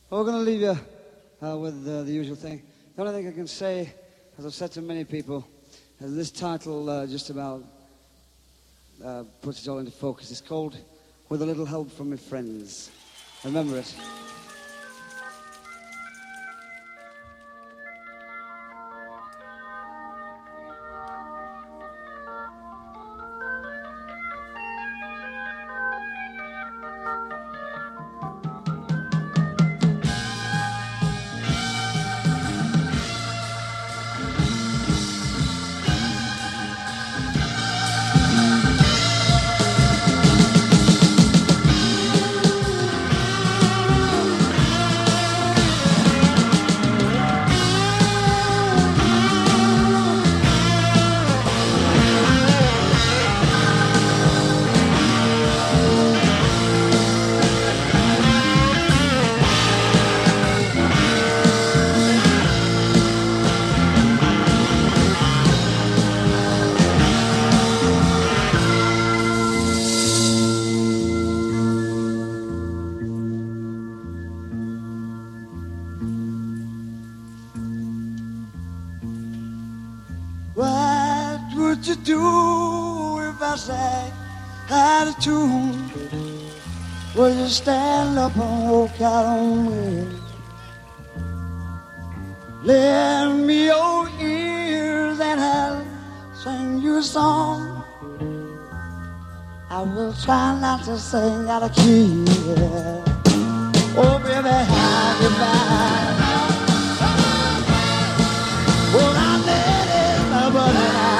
Well, we're going to leave you with the usual thing. The only thing I can say, as I've said to many people, is this title just about puts it all into focus. It's called With a Little Help from My Friends. Remember it. What would you do if I sang out of tune? Would you stand up and walk out on me? Lend me your ears and I'll sing you a song. I will try not to sing out of key. Oh, baby, how you back? Well, I let it, but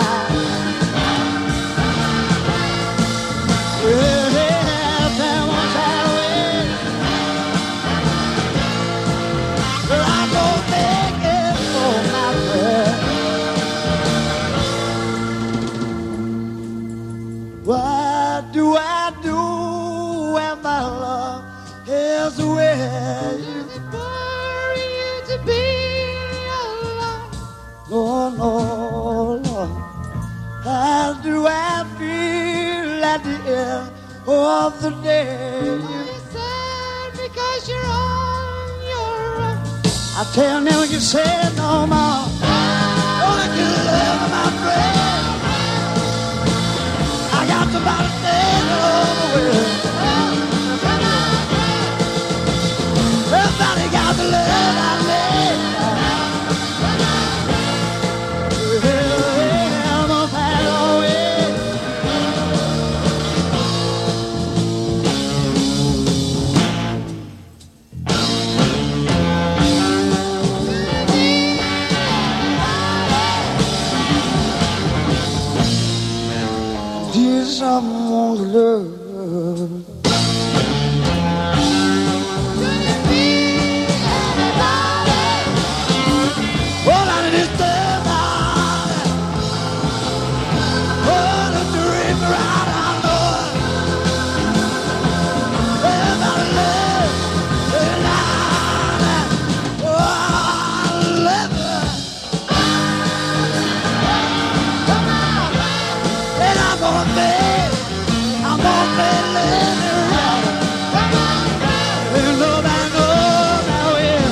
what do I do when my love is where you for you to be alone? No, no, no. How do I feel at the end of the day? You're sad because you're on your own. I tell never you say no more. Only you love my friend. I got somebody staying over with. Everybody got the love I need. I'm a fat away. Dear someone to love. All I need is love. Oh, the dream right I know. Everybody love. Oh, I love her. And I'm gonna be living right. And nobody knows how it.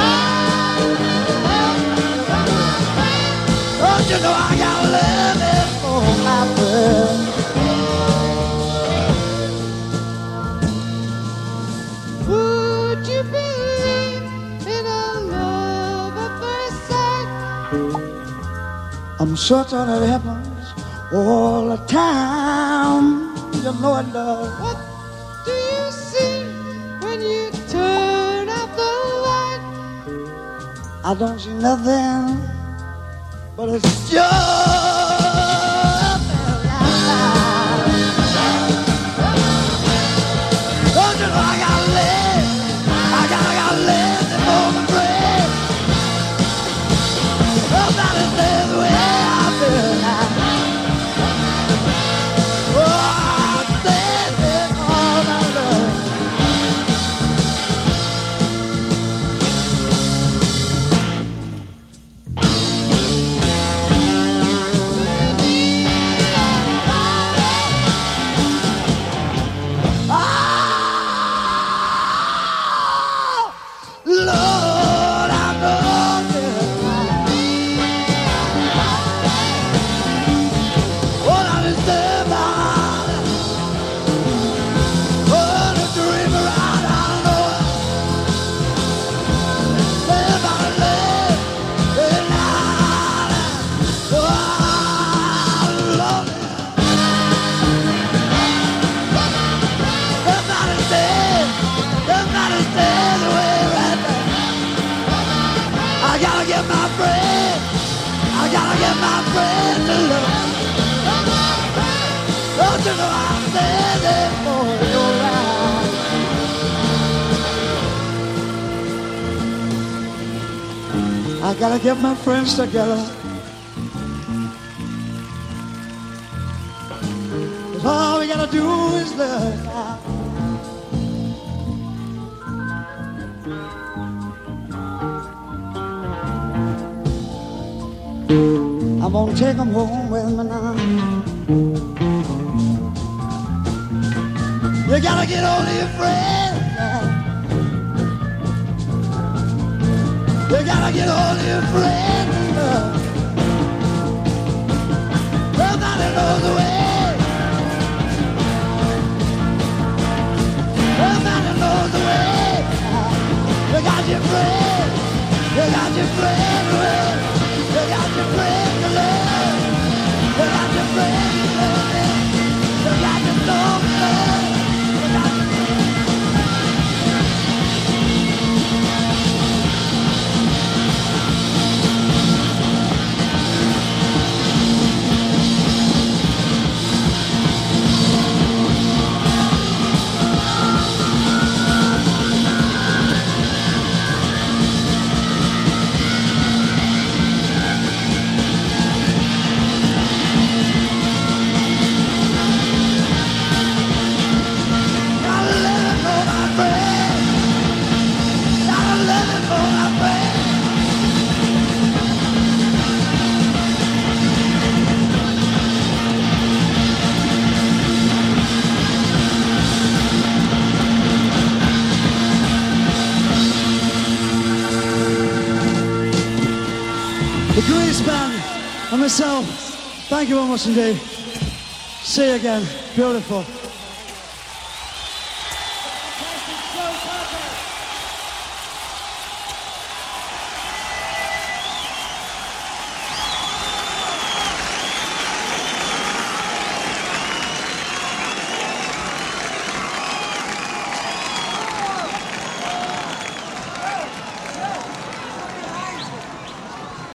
Don't you know I got love it for my friend? Would you believe in a love at first sight? I'm certain it happens all the time. You know it does. What do you see when you turn off the light? I don't see nothing, but it's just don't you know I gotta live? I gotta live for my friend. Nobody says the way I feel now. friend to love. Don't you know I'm standing for your right? I gotta get my friends together. Cause all we gotta do is love now. I'm gonna take them home with me now. You gotta get hold of your friends now. You gotta get hold of your friends now. Nobody knows the way. Nobody knows the way. You got your friend. You got your friend with. You got your friend to love. You got your friend to love. You got your dog to love. You got your the Grease Band and myself, thank you very much indeed. See you again. Beautiful.